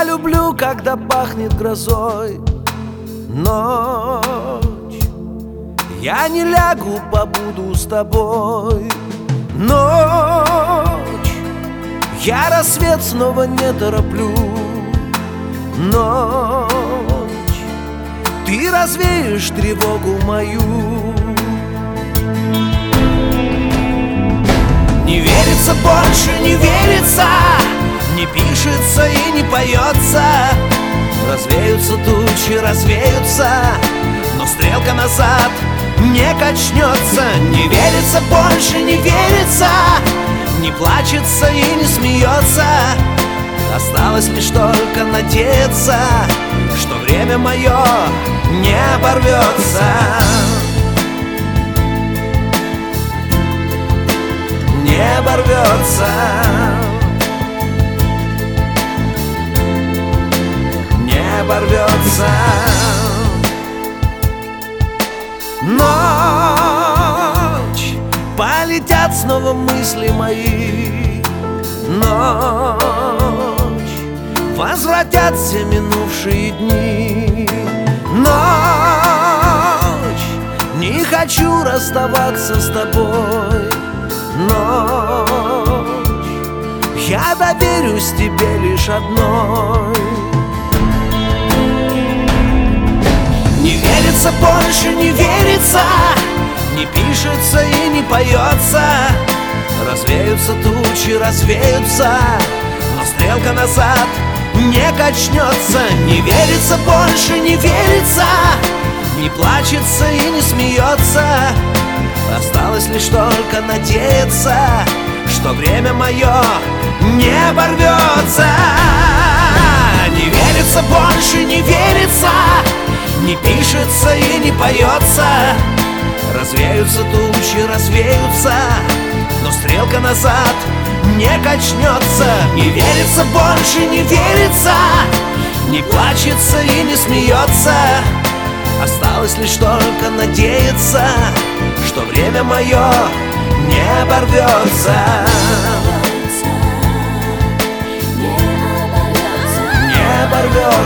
Я люблю, когда пахнет грозой ночь. Я не лягу, побуду с тобой ночь. Я рассвет снова не тороплю ночь. Ты развеешь тревогу мою. Не верится больше, не верится, не пишется и не поется. Развеются тучи, развеются, но стрелка назад не качнется. Не верится больше, не верится, не плачется и не смеется. Осталось лишь только надеяться, что время мое не оборвется. Не оборвется. Не оборвется. Ночь, полетят снова мысли мои. Ночь, возвратят все минувшие дни. Ночь, не хочу расставаться с тобой. Ночь, я доверюсь тебе лишь одной. Не верится больше, не верится, не пишется и не поется. Развеются тучи, развеются, но стрелка назад не качнется. Не верится больше, не верится, не плачется и не смеется. Осталось лишь только надеяться, что время мое не оборвется. Не верится больше, не верится, не пишется и не поется. Развеются тучи, развеются, но стрелка назад не качнется. Не верится больше, не верится, не плачется и не смеется. Осталось лишь только надеяться, что время мое не оборвется. Не оборвется.